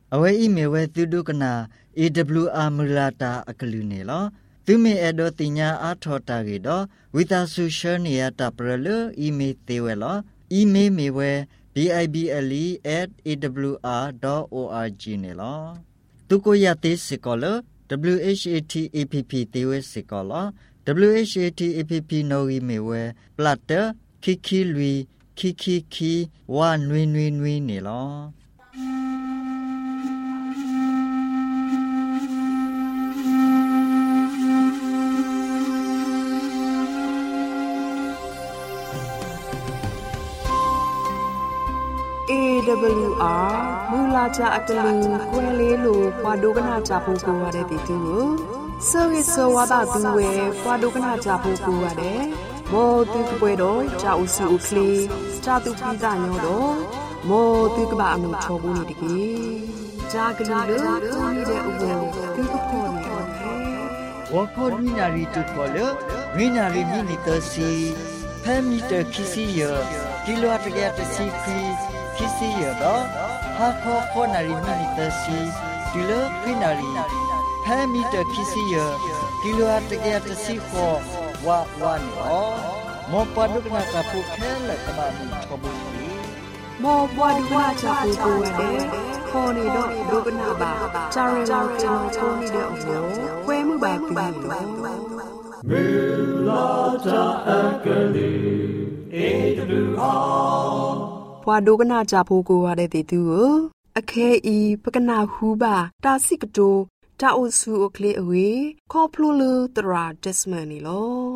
အဝဲဤမေဝဲသူဒုကနာ AWR မူလာတာအကလူနေလောသူမေအဒိုတင်ညာအာထောတာကေတော့ဝိတာဆူရှယ်နီယာတာပရလအီမေသေးဝဲလောအီမေမေဝဲ bible@awr.org နေလောသူကိုရသေးစကောလ WHATAPP သေးဝဲစကောလ WHATAPP နိုဝီမေဝဲပလတ်တခိခိလွီခိခိခိဝါနွေနွေနွေနေလော AWR မူလာကြအတလူကွဲလေးလိုပွာဒုကနာကြဖို့ကိုရတဲ့တီတူကိုစောရစောဝါဒသူဝဲပွာဒုကနာကြဖို့ကိုရတယ်မောတူကပွဲတော့ကြာဦးစုဦးကလေးကြာသူပိဇာညောတော့မောတူကဘာအမှုချောဘူးနေတကြီးကြာကလေးလို့သူနေတဲ့ဥပ္ပေသူကခေါ်နေတယ်ဝါခေါ်ဝိနာရီတူခေါ်လို့ဝိနာရီမိနီတစီဖဲမီတခီစီယကီလိုအတကရတစီခီခီစီယတော့ဟာခေါ်နာရီမိနီတစီဒီလိုဝိနာရီဖဲမီတခီစီယကီလိုအတကရတစီခေါ်ဝါနော်မောပဒုကနာကပုခဲလကဘာမီချဘူမောပွားဒုကနာချပူကိုရတယ်ခေါ်နေတော့ဒုကနာပါဂျာရီလာကျွန်တော်ချုံးနေတဲ့အဘောခွဲမှုပါပြီးတော့မေလာတာအကလေးAWR ပွားဒုကနာချဖို့ကိုရတဲ့တူကိုအခဲဤပကနာဟူပါတာစိကတိုတာအုစုအကလေးအဝေးခေါ်ဖလိုလူတရာဒက်စမန်နီလော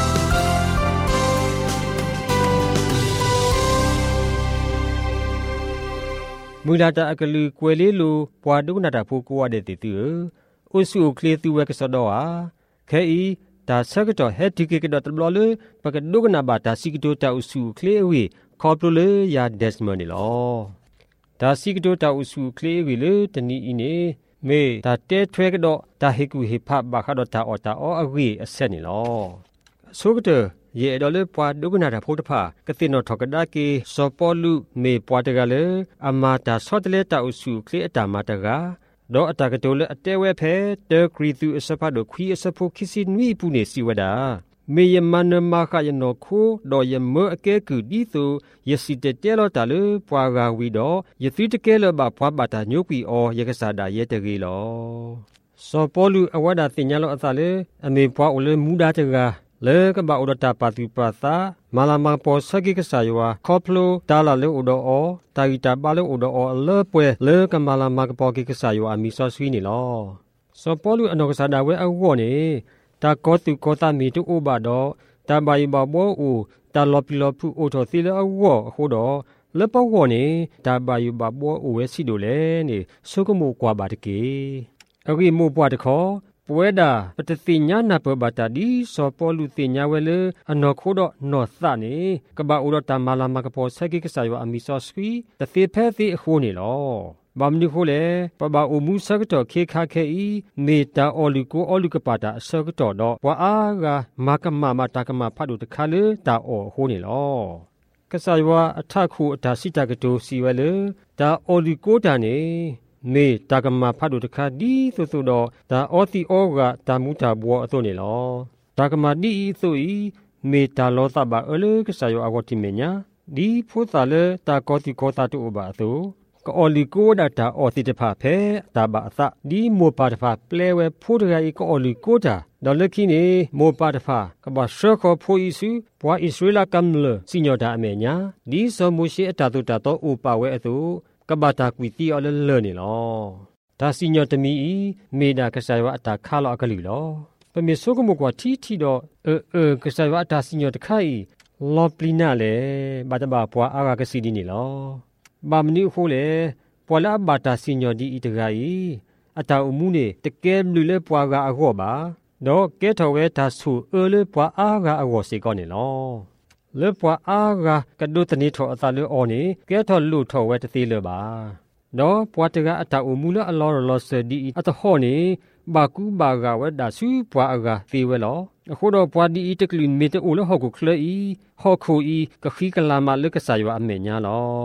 မူလာတာအကလူကွယ်လေးလိုပွာဒုကနာတာဖို့ကိုရတဲ့တူအုစုအကလေးသူဝဲကစတော့ဟာခဲဤဒါဆကတော့ဟက်ဒီကေကတော့တဘလလပကဒုကနာဘာတာစိကတိုတာအုစုအကလေးအဝေးခေါ်ဖလိုလူယာဒက်စမန်နီလောဒါစိကတိုတာအုစုအကလေးအဝေးလေတနီအင်းနေမေတာတဲထွဲကတော့တာဟေကူဟေဖဘာခတော့တာအော်တာအော်အဝေးအဆက်နေလောဆိုကတော့ယေတော်လေပွာဒုကနာတာဖို့တဖာကတိနောထကဒါကေစောပေါ်လူမေပွာတကလေအမာတာဆော့တလေတာအုစုကလေအတာမတကတော့အတာကတိုလေအတဲဝဲဖဲတဲဂရီသူအစဖတ်တို့ခွီအစဖို့ခီစီနွီပူနေစီဝဒါမေယမနမခယနောခိုဒေါ်ယမအကဲကူဒီဆိုယစီတဲတဲလောတာလေပွာဂါဝီတော့ယသီတကဲလဘပွာဘာတာညုပီအောယကစားတာရဲတကြီးလောစောပေါ်လူအဝဒါတင်ညာလောအသလေအမေပွာအိုလေမူဒါတကလေကဘာဥဒတာပါတိပါသာမာလာမပေါ်စကိကဆာယောခေါပလိုတာလာလေဥဒအောတာဂီတာပါလေဥဒအောလေပွဲလေကမာလာမကပေါ်ကိကဆာယောအမီဆောဆွီနေလောစောပေါ်လူအနောကစားတာဝဲအဝေါ်နေတာကောတုကောတာမီတူဥပါတော့တာဘိုင်ဘဘောဦးတာလောပီလောဖူအိုတော်သီလအဝေါ်အခုတော့လေပဝေါ်နေတာဘိုင်ဘဘောဦးဝဲစီတို့လေနေဆုကမှုကွာပါတကေအဂိမိုပွားတခောပွဲတာပတတိညာနာပဘတာဒီစောပေါ်လူတင်ညာဝဲလေအနော်ခိုးတော့နော်သနေကဘာဥရတာမာလာမကပေါ်ဆက်ကိကဆာယောအမီဆော့စကွီတသေဖဲသေအခုနေလောဘာမနိခိုလေပဘာအမှုစကတော့ခေခါခဲဤမေတာအော်လူကိုအော်လူကပါတာစကတော့တော့ဝါအားကမာကမမတာကမဖတ်တို့တခါလေတာအော်ဟိုးနေလောကဆာယောအထခုအတာစီတာကတိုစီဝဲလေဒါအော်လူကိုတာနေမေတာကမဖတ်တို့တခါဒီဆိုတော့ဒါအော်တီအောကတာမူတာဘောအသွနေလောတာကမဒီဆိုဤမေတာလောသဘာအလေကဆာယောအဂတိမညာဒီဖိုးသာလေတာကောတီကောတာတူဘာသူကောလီကိုဒါတာအော်တီတဖာဖဲတာဘာအသဒီမောပါတဖာပလဲဝဲဖိုးတရာဤကောလီကိုတာဒေါ်လခိနေမောပါတဖာကဘာရှေခောဖိုးဤစုဘွာဣသရေလကမ်လစီညောတာအမေညာဒီဆိုမိုရှိအတာတူတာတော့ဥပါဝဲအသူကဘာတာကွီတီအော်လဲနေလောဒါစီညောတမီမေဒါကဆာယောအတာခါလောအကလီလောပမေဆုကမကွာတီတော့ကဆာယောအတာစီညောတခိုင်လောပလီနာလေဘာတဘာပွာအာကစီဒီနေလောဘာမနီခိုလေပွာလာဘာတာစီညောဒီအတဂါယီအတာအမှုနေတကဲလူလေပွာကအခောပါတော့ကဲထော်ဝဲဒါဆူလေပွာအာကအခောစေကောနေလောလေပွာအာကဒုတနီထောအတာလေအော်နေကဲထော်လူထော်ဝဲတသေးလေပါတော့ပွာတကအတာအမှုလအလောလောစဒီအတဟောနေဘာကူဘာဂဝဲဒါဆူပွာအာကသေးဝဲလောအခုတော့ပွာဒီတကလင်မီတိုလဟောကုခလေဟောခိုကခီကလာမလကဆာယောအမေညာလော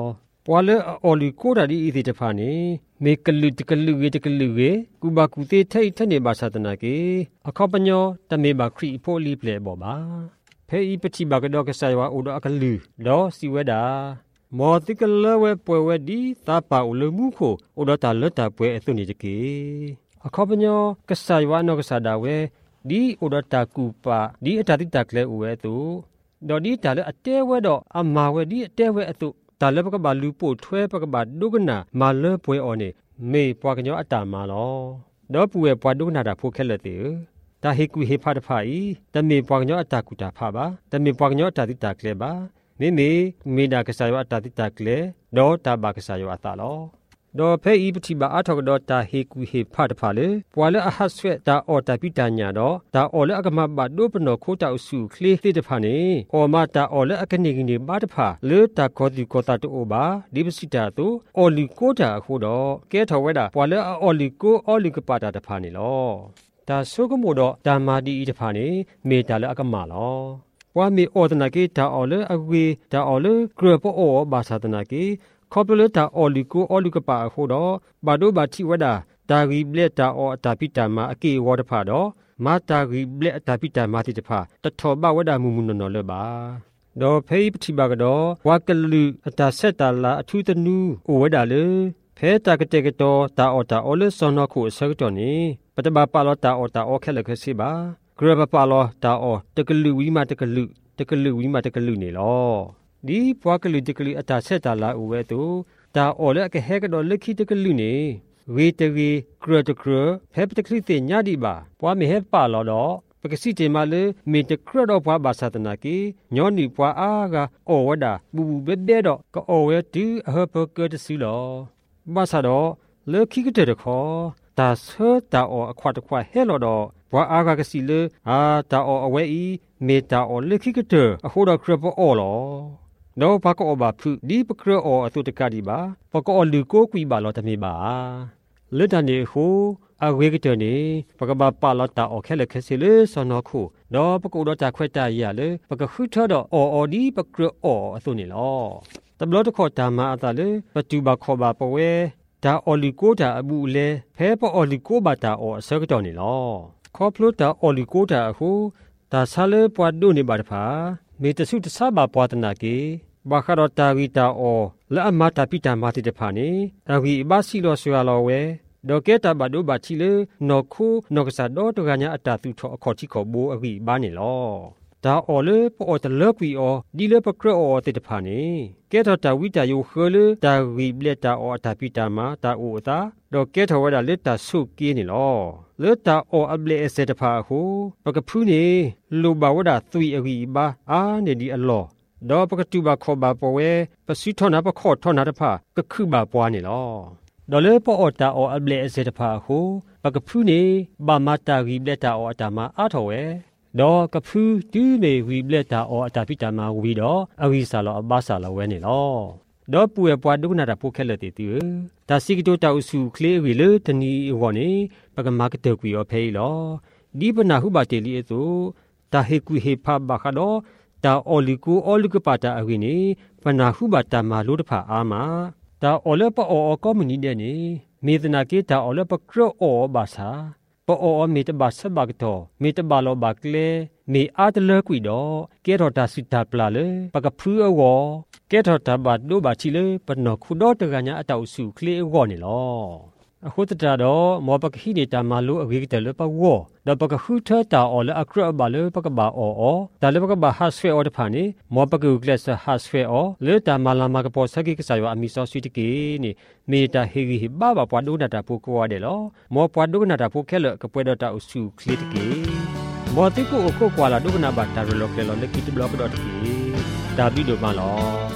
ပွာလေအော်လီကိုဒါဒီအီဒီတဖာနေမေကလူတကလူဝေတကလူဝေကူဘာကူတေထိုက်ထနေပါသဒနာကေအခောပညောတမေပါခရီဖိုလီပလေဘောပါဖဲဤပတိဘာကတော့ကဆာယဝအိုဒအကလူလောစီဝဲတာမောတိကလဝဲပွဲဝဲဒီသပါဥလမှုခိုအိုဒတာလတ်တာပွဲအသွနေတကေအခောပညောကဆာယဝနောကဆာဒါဝဲဒီအိုဒတာကူပါဒီအတာတိတကလဲဥဝဲသူဒေါ်ဒီတာလအတဲဝဲတော့အမာဝဲဒီအတဲဝဲအသူတာလပကဘာလူပို့ထွဲပကဘာဒုကနာမာလပွဲအော်နေမေပွားကညောအတာမာလောဒေါ်ပူဝဲပွားဒုကနာတာဖိုခဲလက်တေတာဟေကူဟေဖာတဖာဤတမေပွားကညောအတာကူတာဖာပါတမေပွားကညောအတာတိတာကလဲပါမေဒါကဆာယောအတာတိတာကလဲဒေါ်တာဘာကဆာယောအတာလောဒေါ်ဖဲဤပတိဘာအထောက်ဒေါ်တာဟေကူဟေဖာတဖာလေပွာလေအဟတ်ဆွဲတာအော်တာပိတညာတော့တာအော်လေအကမဘဒုပနောခိုတာအစုခလေတိတဖာနေအော်မတာအော်လေအကနေကနေဘာတဖာလေတာခေါတိခေါတာတိုဘာဒီပစိတာတူအော်လီကိုတာခိုတော့ကဲထော်ဝဲတာပွာလေအော်လီကိုအော်လီကပါတာတဖာနေလောဒါဆုကမို့တော့ဒါမာဒီဤတဖာနေမေတာလေအကမလောပွာမေအော်တနာကေတာအော်လေအကွေတာအော်လေဂရပအောဘာသာတနာကေခေါပလတာအော်လီကိုအော်လီကပါခိုတော့ဘာဒိုဘာတိဝဒါဒါဂီဘလက်တာအော်အတာပိတာမာအကေဝါတဖာတော့မာတာဂီဘလက်အတာပိတာမာတိတဖာတထောဘဝဒါမူမူနော်လေပါဒေါ်ဖေးပတိဘာကတော့ဝါကလူအတာဆက်တာလာအထူးတနူးအိုဝဒါလေဖဲတာကတဲ့ကတော့တာအော်တာအော်လေစောနခုအစကတော့နေပတဘာပါလောတာအော်တာအော်ခဲလက်ခစီပါဂရဘပါလောတာအော်တကလူဝီမာတကလူဝီမာတကလူနေလောဒီပွားကလူတကလူအတာဆက်တာလာဥဝဲတူတာအော်လေကဟဲကတော့လက်ခိတကလူနေဝေတဝေဂရတဂရဖဲပတကလိတဲ့ညဒီပါပွားမေဟဲပါလောတော့ပကစီတေမလေမေတကရတော့ပွားဘာသာတနာကေညောနီပွားအားကအော်ဝဒါဘူဘူဘဲဘဲတော့ကအော်ဝဲတူအဟပကတစီလောဘာသာတော့လက်ခိကတဲ့ခေါ်တာဆောတာအော်အခွာတခွာဟဲလောတော့ဘွာအားကစီလေအာတာအော်အဝဲဤမေတာအော်လက်ခိကတဲ့အဟိုတော့ခရပအော်လောနော်ဘာကောဘာဖူဒီပကရောအတုတကဒီပါပကောလူကိုကွီပါလောတမေပါလွတ်တနေဟိုအဝေကတနေပကဘာပါလောတာအော်ခဲလက်ခဲစီလေစနောခုနော်ပကောတော့တာခွဲတာရလေပကခုထတော့အော်ဒီပကရောအတုနေလောတဘလတခေါ်တာမအတာလေပတူဘာခေါ်ပါပဝဲဒါအော်လီကိုတာအမှုလေဖဲပအော်လီကိုဘာတာအော်အစကတော်နေလောခေါပလိုတာအော်လီကိုတာဟိုဒါဆာလေပွားဒိုနေပါတဖာမေတဆုတဆဘာပွားတနာကေဘာခရတာဝီတာအောလာအမတာပိတာမာတိတဖာနေအဝီဘာစီလောဆွာလောဝဲဒေါကေတာဘဒိုဘာချီလေနော်ခုနော်ကဆာဒေါတကညာအတာသူထောအခေါ်ချီခေါ်ဘိုးအဝီဘာနေလောဒါအော်လေပေါ်တလကွီအောဒီလေပကရောတိတဖာနေကဲထတာဝီတာယိုခေလေတာဝီဘလက်တာအောတာပိတာမာတာအိုတာဒေါကေထဝဒါလက်တာဆုကီနေလောလက်တာအောအဘလေစတဖာဟုပကဖူးနေလူဘဝဒါသွီအဝီဘာအာနေဒီအလောဒေါ်ပကတူဘာခေါ်ဘာပေါ်ဝဲပစီထောနာပခေါ်ထောနာတဖာကခုဘာပွားနေလောဒေါ်လေပေါ်အတာအောအဘလေစတဖာဟုပကဖူးနေဘာမတာဝီဘလက်တာအောအတာမာအားထော်ဝဲဒေါ်ကဖူးတူးနေဝီဘလက်တာအောအတာပိတာမာဝီတော့အဝီဆာလောအဘာဆာလောဝဲနေလောဒေါ်ပူရပွားဒုကနာတာပိုခဲလက်တီတူဒါစီကတိုတာဥစုကလေးဝီလေတနီဝောနေပကမာကတေကွီရောဖဲလောဒီပနာဟုဘာတေလီအသူတာဟေကူဟေဖာဘာခါတော့တာအော်လီကူအော်လီကပါတာအဝိနေပနာဟုဘာတာမာလို့တဖာအာမာတာအော်လပအော်ကောမနီတဲ့နေမေတနာကေတာအော်လပကရောအော်ဘာသာပအော်မေတဘာဆဘကတော့မေတဘာလောဘကလေမေအာတလကွီတော့ကဲတော်တာစစ်တာပလာလေပကဖူးအောကဲတော်တာဘတ်ဒိုဘာချီလေပနောခုတော့တကညာအတောက်စုကလေအောနေလောအခုတတာတော့မောပကခိနေတာမာလို့အဝေကတလပဝေါ်ဒါပကခုထတာအော်လအခရဘာလေပကဘာအောဒါလေပကဘာဟာဆွေအော်တဖာနေမောပကုကလဆဟာဆွေအောလေတာမာလာမကပေါ်စကိကဆာယောအမီဆောဆွီတကေနေမေတာဟေဂီဟိဘာဘာပွားဒိုနာတာပိုကွာတယ်လောမောပွားဒိုနာတာပိုခဲလကပွဲဒတာအစုကလစ်တကေမောတိကိုအခုကွာလာဒိုနာဘာတာရလောကလေလောလေကီတဘလော့ဒတ်ကေဒါဘီဒိုမာလော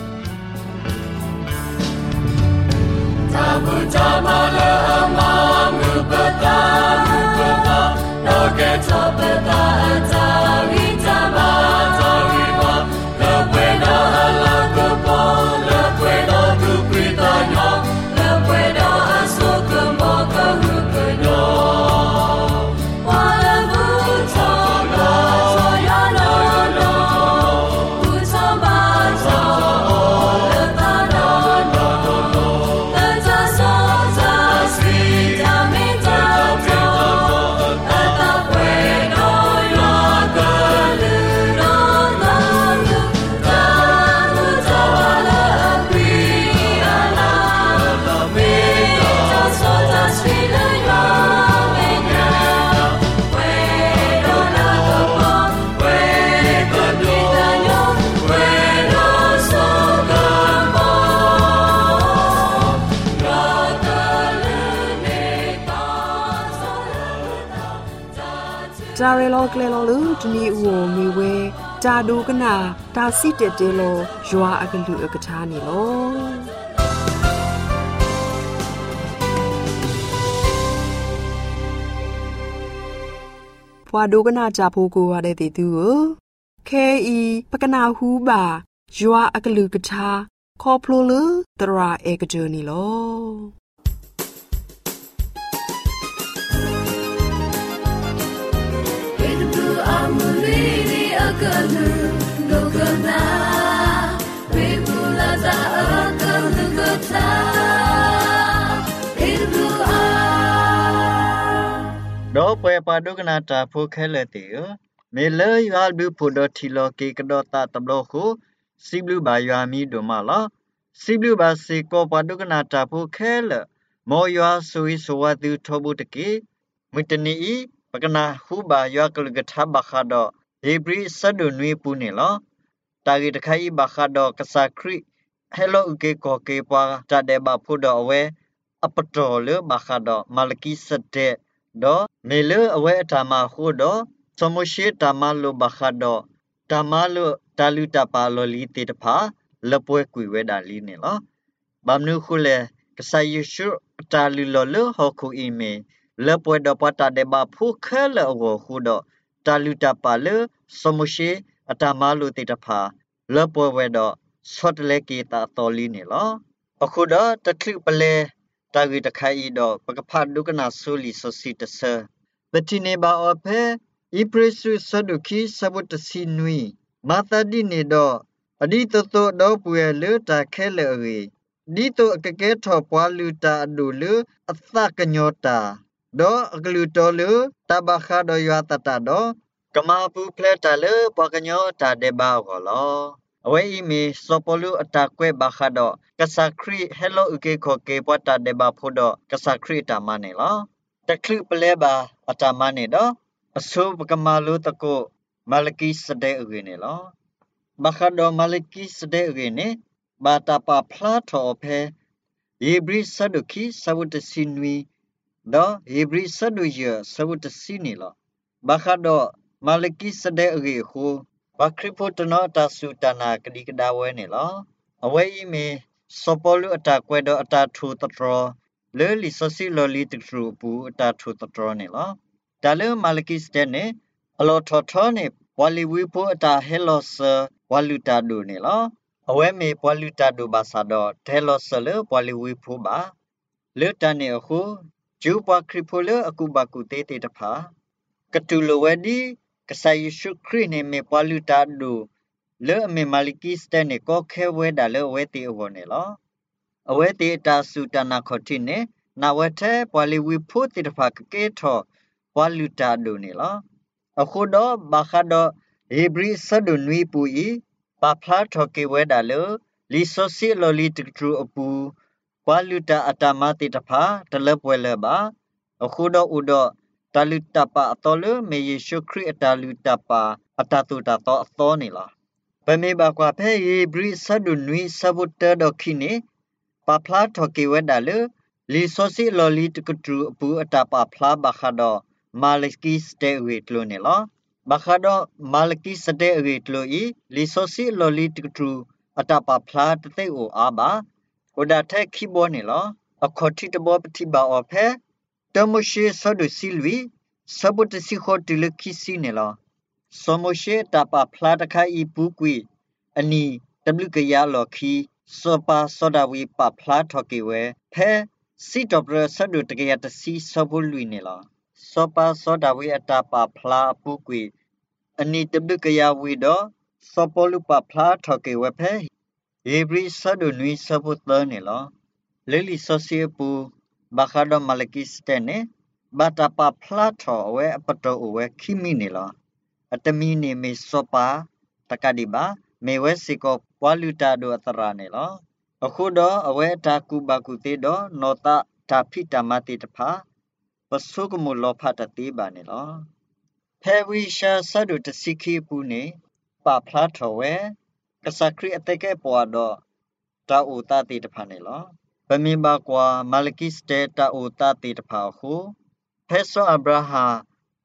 Tamujamala amamu bata mukata Noge chopeta atavitama Tariva Le puedo halakupo Le puedo dupritanyo Le puedo asukumoka hukunyo Wala butolo Soyalo Butambata Le tanono จาเรโลเกลโลลูดนีอูมีเวจาดูกนาตาซิเตเตโลยัวอากลูอกชานีโลพวาดูกนาจาพูกูวาเดติตูเคอีปกนาฮูบายัวอากลูกชาคอพลูลูตราเอกเจนีโล Akalu lokana bebulaza akalu kota idu a do pe padu kana ta phu khele ti me le ywa bu phu do thi lo ke kdo ta tablo khu siblu ba ywa mi do ma la siblu ba se ko padu kana ta phu khele mo ywa sui so wa tu thobu de ke mutani I pakana hu ba ywa kalu kata ba kha do Hebrew sadu nui pune lo tagi takai bakado kasakri hello uke ko ke pa ta de ba phu do awe apato le bakado malaki sate do mele awe atama hu do somoshe tama lo bakado tama lo taluta pa lo li te tpha lepwe kwi we da li ne lo bamnu khu le kasayishu talu lo lo hoku ime lepwe do pa ta de ba phu khale awo hu do taluta pa le somoshe atama lo te tpha lepwe we do sot le ki ta to li ne lo akhu do tathlu pale tagi takhai do pakapha dukana soli sosi tse patine ba ophe ipresu sadukhi sabut sinui matadi ne do adi to do puye le ta khele ri di to akake tho pwa lu ta adu le atha kanyota do aglu to le tabakha do ya tata do kama pu pleta le pakanyo ta de ba ko lo awe ime sopolu atakwe bakha do kasakri hello uke ko ke pata de ba phodo kasakri ta mane lo taklu ple ba atamane do asu pakama lu tako malaki sade uge ne lo bakha do malaki sade uge ne bata pa phla tho phe hebri sadukhi sawut sinwi do hebri sadu ye sawut sini lo bakha do malaki sade uge khu bakripo tano tasu tana kadi kadawe ne lo awe ime sopolu atakwe do atatu tatro le li sosi loli tru pu atatu tatro ne lo dale malaki sade ne alo thotho ne wali wi po ata helos waluta do ne lo awe me waluta do basa do helos le wali wi po ba le tane khu ju pa kripo le akubaku te te tpha katulo wedi kasayishu kri ne me paluta do le me maliki ste ne ko khe we da le we ti awo ne lo awe ti ta su ta na khothi ne na we the pali wi phu ti tpha ke tho paluta do ne lo akhu do ba kha do hebri sadu nui pu I pa phla tho ke we da le li so si lo li tru apu paluta atama ti tpha tele pwe le ba akhu do u do talutapa atole me Yesu Christ talutapa atatuta to atho ni la peme ba kwa phe hebri sadu nui sabuta do khine pa phla thoke weda le li sosi loli tukutru apu atapa phla ba kha do malaki ste we tlo ni la ba kha do malaki ste we tlo I li sosi loli tukutru atapa phla tate o aba oda the khibo ni la akhothi tabo pthi ba o phe Tomoshe sodu silvi sabut sikho tilakisi ne la somoshe tapa phlataka I pukwi ani tabukaya lo khi sopa sodawi pa phla thoke we phe sitopra sadu takaya tasi sobului ne la sopa sodawi atapa phla pukwi ani tabukaya wi do sopolu pa phla thoke we phe hebri sadu nui sabut ne la leli sosie pu bakado malaki stene batapa platho we apato we khimi ne la atami ne me sopa takadiba me we siko waluta do atara ne la akhu do awe ta ku baku te do nota ta phita mati tpha pasukumu lo phata te ba ne la phewi sha sadu tsikhi pu ne pa platho we kasakri ateke pwa do ta u ta te tpha ne la Pemimba kwa malaki steta uta ti tpha khu Peso Abraham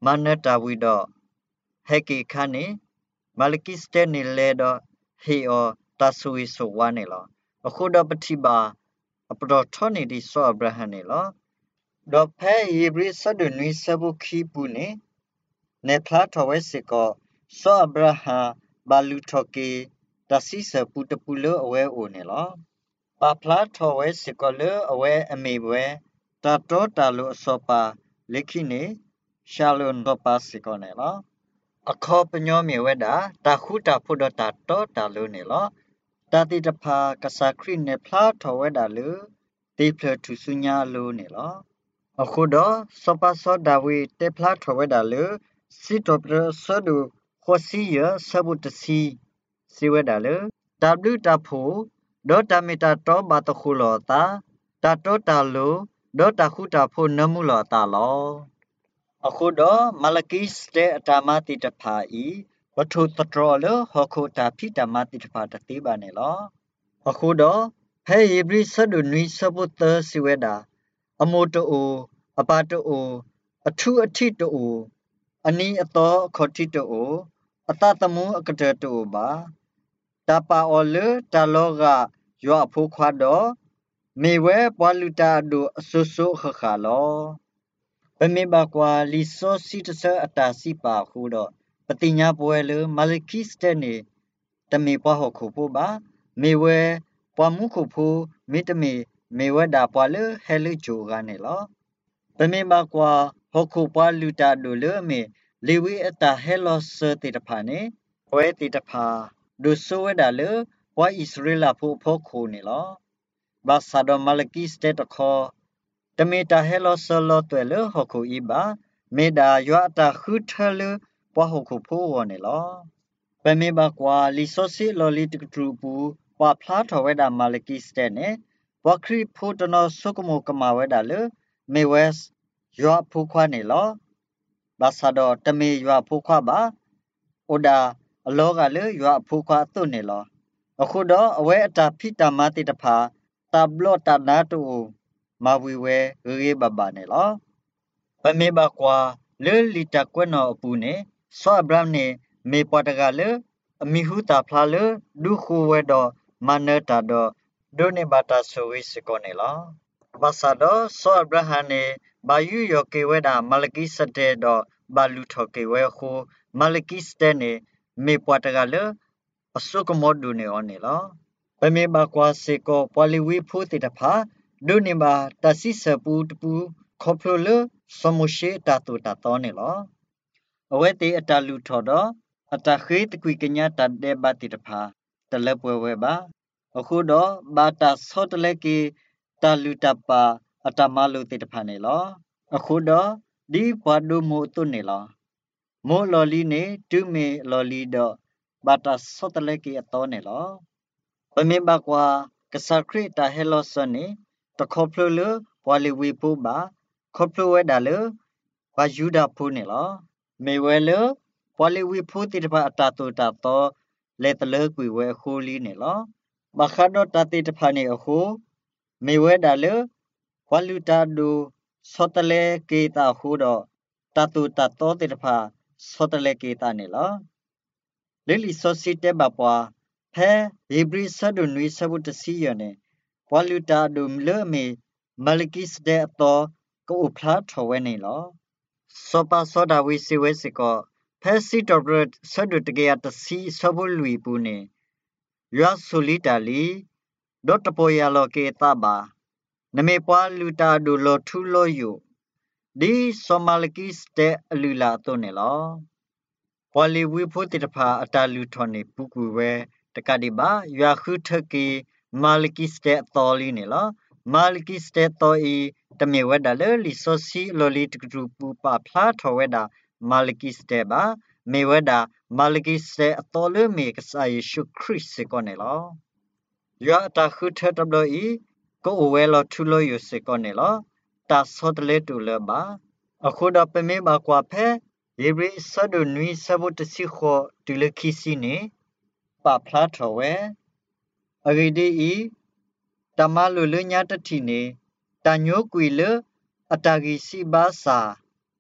มาเนตาวิดอเฮกิคานีมาลกิสเตนิเลดอเฮอตาสุวิสุวานีลอအခုတော့ပတိပါအပတော်ထောနေဒီဆောအဗြဟံနေလောတော့ဖဲယေဘရစ်ဆဒနွိဆဘုခိပူနေနေဖလာတော်ဝဲစစ်ကောဆောအဗြဟံဘာလူထောကေတဆိစပူတပူလအဝဲအိုနေလောပါဖလာတော်ဝဲစစ်ကောလအဝဲအမေဘွဲတာတော်တာလူအစောပါလက်ခိနေရှာလွန်တော့ပါစစ်ကောနေလောအခောပညောမြေဝဲတာတာခုတာဖုဒတာတော်တာလူနေလောတာတိတဖာကစားခရိနေဖလာထောဝဲတာလူတေဖလထုစုညာလူနေလောအခုတော့စပစောဒါဝီတေဖလာထောဝဲတာလူစီတောပရဆဒူခိုစီယဆဘုတစီစီဝဲတာလူတဘလူတဖိုဒေါ်တမီတာတောဘာတခုလောတာတာတောတာလူဒေါ်တခုတာဖိုနမှုလောတာလောအခုတော့မလကိစတဲ့အတာမတိတဖာဤဝထုတတော်လဟခုတာဖိတမတိတဖာတတိပါနေလောအခုတော့ဟဲယေဘရစ်ဆဒုနွိဆဘုတစီဝဲတာအမိုတိုအပါတိုအထုအထိတိုအနီအတော်ခေါတိတိုအတတမှုအကတတိုပါတပါအော်လတလောကရွာဖိုးခွားတော့မေဝဲပွာလူတာဒိုအဆူဆူခခါလောပမေဘကွာလီဆိုစီတဆအတာစီပါခုတော့ပတိညာပွဲလမာလကိစတဲ့နေတမေပွားဟခုဖို့ပါမေဝဲပွားမှုခုဖို့မေတမေမေဝဲတာပွားလဟဲလူဂျိုကနေလောပမေဘကွာဟခုပွားလူတာဒိုလမေလေဝီအတာဟဲလောစတေတဖာနေဝဲတေတဖာဒုဆိုဝဲတာလဝါဣသရေလဖို့ဖို့ခုနေလောဘာသာဒမာလကိစတဲ့တခောတမေတာဟဲလောဆလောတွဲလဟခုဤပါမေဒါရွာတာခုထလပွားဟခုဖို့ဝနေလောပမေဘကွာလီဆိုစီလောလီတကထူပူပွာဖလားထဝဲတာမာလကိစတဲ့နေဝခရီဖို့တနောဆုကမောကမာဝဲတာလမေဝဲစ်ရွာဖို့ခွာနေလောဘာသာတော့တမေရွာဖို့ခွာပါအိုဒါအလောကလေရွာဖို့ခွာတုနေလောအခုတော့အဝဲအတာဖိတမတိတဖာတဘလောတနာတူမာဝီဝဲရေဘဘာနေလောပမေဘကွာလေလီတကွနောအပူနေဆောအဗြဟံနေမေပတကလေအမီဟုတာဖလာလေဒုခုဝဲတော့မနတာတော့ဒိုနေဘတာဆိုဝိစကောနေလောဘာသာတော့ဆောအဗြဟံနေဘာယူယောကေဝဲတာမလကိစတဲ့တော့ဘာလူထောကေဝဲခုမလကိစတဲ့နေမေပတကလေအစုကမောဒူနေအောနေလောပမေဘကွာစေကောပွာလီဝီဖူတေတဖာဒုနေဘာတဆိစပူတပူခေါပလိုလစမုရှိတာတူတာတောနေလောအဝဲတေအတလူထော်တော့အတခေတကွိကညာတတဲ့ဘတိတဖာတလက်ပွဲဝဲပါအခုတော့ဘာတာဆောတလက်ကေတလူတပါအတမလူတေတဖာနေလောအခုတော့ဒီဘွားဒုမို့တုနေလောမို့လော်လီနေတူမေလော်လီတော့ဘာတာဆောတလက်ကေအတော်နေလောပမေဘကွာကစခရတာဟဲလောစနေတခေါပလိုလဘွာလီဝီပူပါခေါပလိုဝဲဒါလဘာယူဒာဖူနေလောမေဝဲလဘွာလီဝီဖူတိတပါအတာတူတာတော့လေတလကွေဝဲခိုးလီနေလောမခါတော့တတိတဖာနေအခုမေဝဲဒါလဝလူတာဒူစောတလေကေတာဟူတော့တတူတတော့တိတဖာစောတလေကေတာနေလောလေလီဆိုစီတဲဘပွားဖဲယေဘရစ်ဆဒုနွိဆဘုတစီယနေဝလူတာဒုမလမေမလကိစတဲ့တော့ကိုဖလားထော်ဝဲနေလောစောပါစောဒါဝီစီဝဲစကောဖဲစီတော်ဘရဆဒုတကေယတစီဆဘုလူပူနေရွာဆူလီတာလီဒေါတပိုယာလောကေတာဘာနမေပွားလူတာဒုလောထူလောယုဒီဆိုမလကိစတဲ့အလူလာတော့နေလောဝလီဝီဖို့တိတဖာအတာလူထော်နေပူကူဝဲတကတိပါရွာခုထကေမာလကိစတဲ့တော်လီနေလောမာလကိစတဲ့တော်ဤတမေဝဲဒါလေလီဆိုစီလော်လီတကထူပူပါဖလားထော်ဝဲဒါမာလကိစတဲ့ပါမေဝဲဒါမာလကိစတဲ့အတော်လေမေကဆာယေရှုခရစ်စေကောနေလောရွာတာခုထတဘလို့ဤကိုဝဲလောထူလို့ယစေကောနေလောတာဆောတလေတူလပါအခုတော့ပမေပါကွာဖဲယေဘရစ်ဆဒုနွိဆဘုတစီခောတူလခိစီနေပါဖလားထော်ဝဲအဂိဒီဤတမလူလညတတိနေတညိုကွေလအတာဂီစီဘာစာ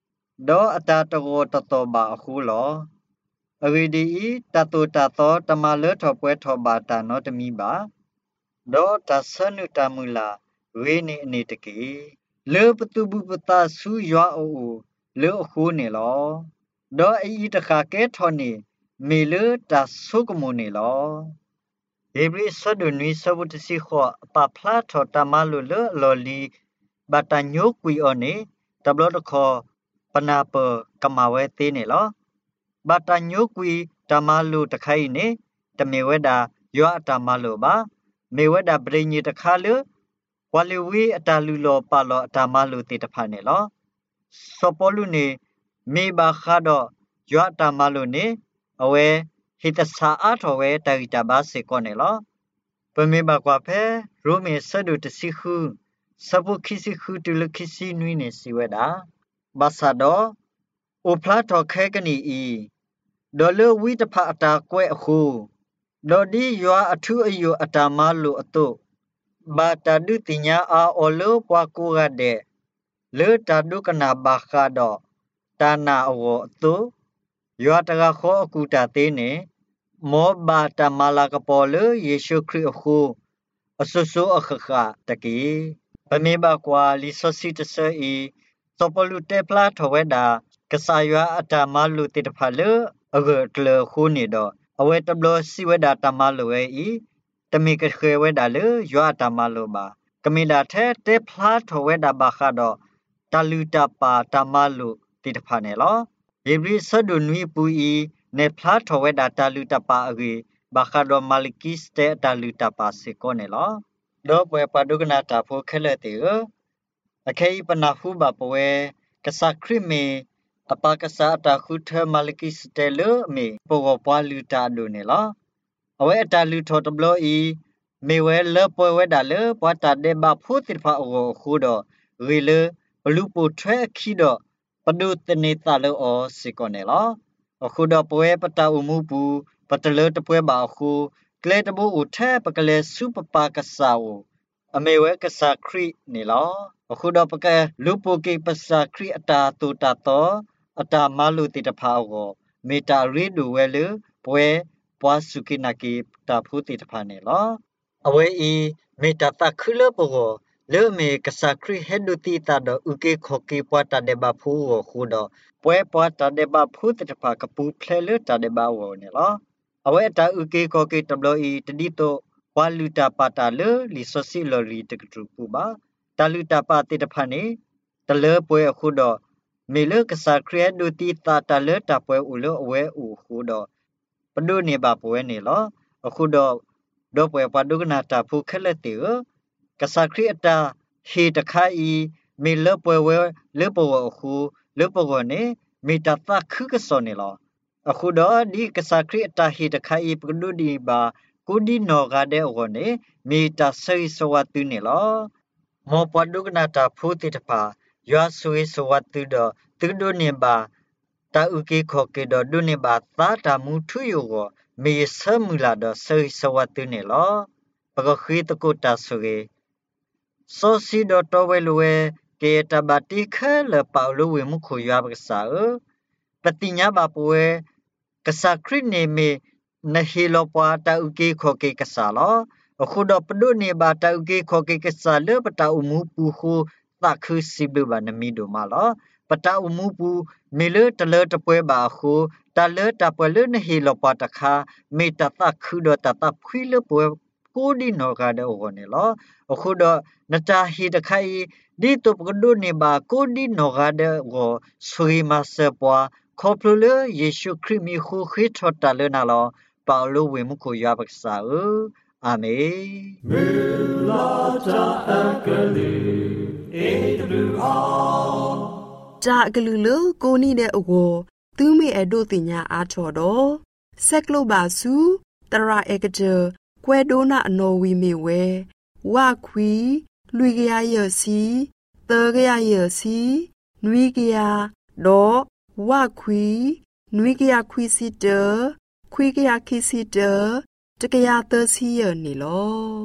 ดออัตาตะโกตะตอบาคูลออวีดีตะตุตะตอตะมาเลทอป่วยทอบาตานอตมีบาดอตะสนุตะมุลาเวเนอเนตะเกเลปตุบุปตาสุยอโอเลอคูเนลอดออีตะคาเกทอเนเมเลตะสุกมุเนลอเอบริสดุนุยสบุตสิขอปะพลาทอตะมาลุเลลอลีบาตาญุกุยอเนตะบลอตะขอปนาเปกะมาเวเตเนลอบาตาญุกุยตะมาลุตะไคเนตะเมเวดายอตะมาลุบาเมเวดาเบรญีตะคาเลวาเลวีอตาลุโลปาโลตะมาลุติตะพาเนลอสปอลุเนเมบาคาดอยอตะมาลุเนอเวฮิตสาอาทเวตะกิตาบาเซโกเนลอปะเมบากวาเพโรเมสดุตสิคูสบุคิสิคูตุลคิสินุยเนสิเวดาบาซาดอโอพลาทอเคกนีอีดอเลวิตะพะอตากวยอคูดอดียออทุอโยอตามาลุอตุบาตาดุติญาอาโอโลปวากูกะเดเลตาดุกนาบาคาดอตานาโออตุยอตะกะขออกูตาเตเนမောဘာတမလာကပေါ်လေယေရှုခရစ်အခုအဆဆူအခခတကီပမေဘကွာလီဆိုစီတဆေဤသောပလူတေပလာထဝဲတာကဆာယွာအတမလူတေတဖလေအဂတလခုနေတော့အဝဲတဘလစီဝဲတာတမလူဝဲဤတမီကခဲဝဲတာလေယွာတမလူပါကမီလာထဲတေဖလာထဝဲတာဘာခါတော့တလူတပါတမလူတေတဖနေလောယေဘရိဆဒုနွီပူဤနေဖလာထဝဲတာတလူတပါအဂေဘာခါဒိုမာလကီစတေတလူတပါစေကောနေလောဒေါ်ပွဲပဒုကနာတာဖိုခဲလက်တေအခေပနာဟုဘပွဲကဆာခရမေအပကဆာတာခုထမာလကီစတေလမေပေါ်ပွားလူတာဒိုနေလောအဝဲတလူထောတဘလောဤမေဝဲလပွဲဝဲတာလေပွားတာဒေဘဖုတိဖာအောခုတော့ရီလေဘလူပိုထွဲခီတော့ပဒုတနေတာလောအောစေကောနေလောအခုတော့ပွဲပတာဥမှုပူပတလေတပွဲပါခုကလေတဘူဥထဲပကလေစုပပါကဆာဝအမေဝဲကဆာခရီနေလောအခုတော့ပကလူပိုကေပစာခရီအတာတူတာတော့အတာမလူတိတဖာကိုမေတာရီဒူဝဲလေပွဲပွားစုကိနာကေတာဖူတိတဖာနေလောအဝဲဤမေတာတခလပကိုလေမေကဆာခရီဟက်ဒူတီတာတော့ဥကေခိုကေပွားတာဒေဘဖူကိုခုတော့ပွဲပွားတာဒေဘဖူတိတဖာကပူဖလဲလေတာဒေဘဝနေလောအဝဲတာဥကေခိုကေတဘလီတဒီတော့ဝါလူတာပါတာလေလီဆိုစီလရီတကထူပူပါတလူတာပါတိတဖာနေတလေပွဲအခုတော့မေလကဆာခရီဒူတီတာတလေတာပွဲဥလအဝဲဥခုတော့ပဒုနေပါပွဲနေလောအခုတော့ဒေါ်ပွဲပဒုကနာတာဖူခက်လက်တေကဆာခရီအတာဟေတခါဤမေလပွဲဝဲလေပေါ်အခုလေပေါ်နေမေတာတာခုကစောနေလောအခုတော့ဒီကဆာခရီအတာဟေတခါဤပဒုဒီပါကိုဒီနောဂါတဲ့အောနေမေတာဆေးစဝတ်တူနေလောမောပဒုကနာတာဖူတိတပါရွာဆွေစဝတ်တူတော့တူဒိုနေပါတာဥကေခောကေတော့ဒုနေပါသာတာမူထူယောကိုမေဆမူလာတော့ဆေးစဝတ်တူနေလောပကခိတကုတာဆွေစောစီတော့တော်ဝဲလွယ်ကေတဘတိခဲလပေါလူဝေမှုခွေရွာပကစားပတိညာဘပွဲကဆာခရစ်နေမေနဟီလောပွားတာဥကေခောကေကစားလောအခုတော့ပဒုနေပါတာဥကေခောကေကစားလပတာဥမှုပူခုသခုစီဘလနမီဒိုမာလောပတာဥမှုပူမေလတလတပွဲပါခုတလတပွဲလနဟီလောပွားတခါမေတသခုတော့တတခွီလပွဲကိုဒီနောကတဲ့ဟောနေလောအခုတော့နတာဟီတခိုင်ဒီတုပကဒုနေပါကိုဒီနောကတဲ့ကိုဆွေမဆပွားခေါပလယေရှုခရစ်မီခုခိထတလနာလောပေါလုဝေမှုကိုရပါကစားအာမေမေလာတာအကလေးအေဒူအားတာအကလူလကိုနီတဲ့အကိုသူမေအဒုတိညာအားချော်တော့ဆက်ကလုပါစုတရာအေကကြကွဲဒိုနာအနော်ဝီမေဝဲဝခွီလွေကရရစီသောကရရစီနွေကရတော့ဝခွီနွေကရခွီစီတခွေကရခိစီတတကရသစီရနေလော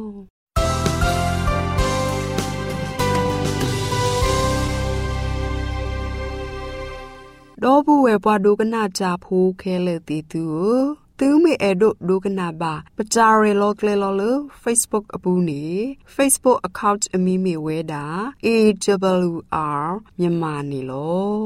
ดอผู้เวปวาดูกันนาจาผู้เคเลติตูตื้อไม่เอดดูกันนาบาปจาเรโลเกลโลเล Facebook อปูนี Facebook account อมีมีเวดา AWR မြန်မာနေလို့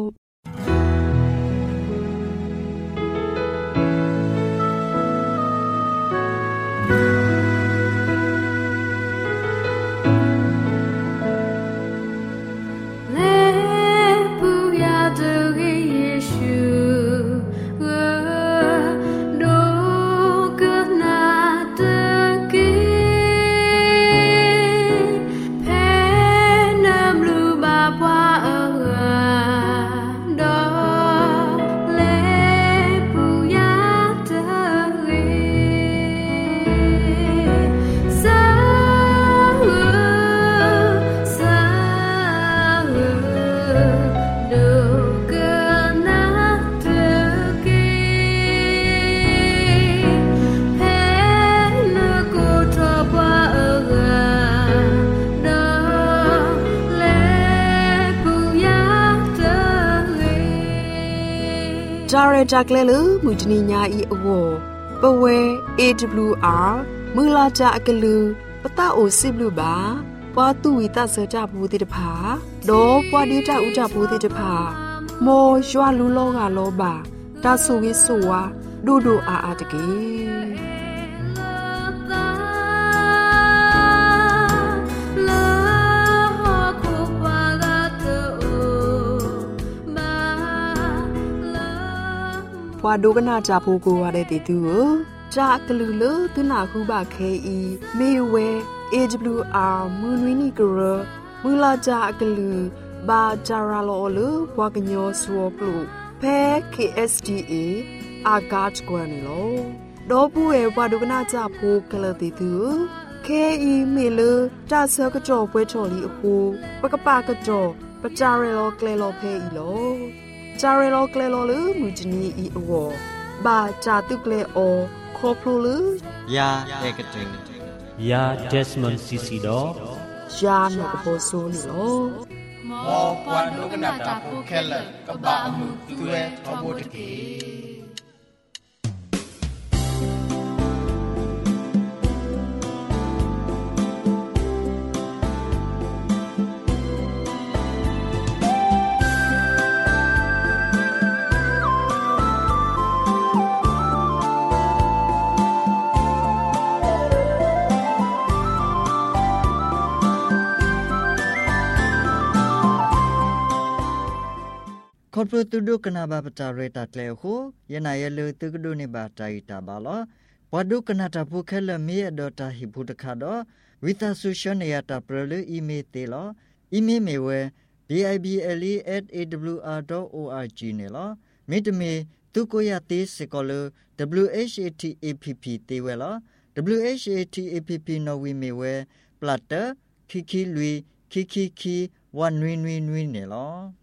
จาเรจากเลลมุจนีญาอีอวปเว AWR มือลาจาอกะลือปะตาโอซิบลูบาปวาตุวิตาเสจาบูติตภาดอปวาดีตาอุจาบูติตภาโมยว่าลูโลกาโลบาตาสุวิสุวาดูดูอาตะกีพอดูกันน่าจะพูกูว่าได้ติดูจากลือเลตุนาคูบาเคอีเมเว AWR มือวินีกรมือลาจากลือบาจาราโลเลวากญอสวปลูแพ้ KSDA อากาศกว่านี่โลดอปูเอพอดูกันน่าจะพูกะลติดูเคอีเมเลตาเซกะจอป่วยชอลีโอปะกะปากะจอปะจาเรโลเกลโลเพอีโลจาเรโลเกลโลลือมุจนีอีอวบาจาตุเกลโอคอพลูลือยาเอกติยาเดสมอนซิซิดอยาโนกโปโซนิโลมอปวานุกนาตาผู้แค่ละกะบะมุตุเอทอโบตะกีคอปตุดุกนาบาปจาเรตัดเลโคยนายเลตุกดุนิบาใจตาบาลปดุกนาตาผู้แค่ละมีอดอตาหิพุตคาดอวิตาสุชนยาตาเปรลอีเมเตลอีเมเมเว bible@awr.org เนลมิตเมตุโกยาติสกอล WHATAPP เตเวล WHATAPP นวิเมเวปลัตเตคิคิลุยคิคิคิวันนวินวินวินเนล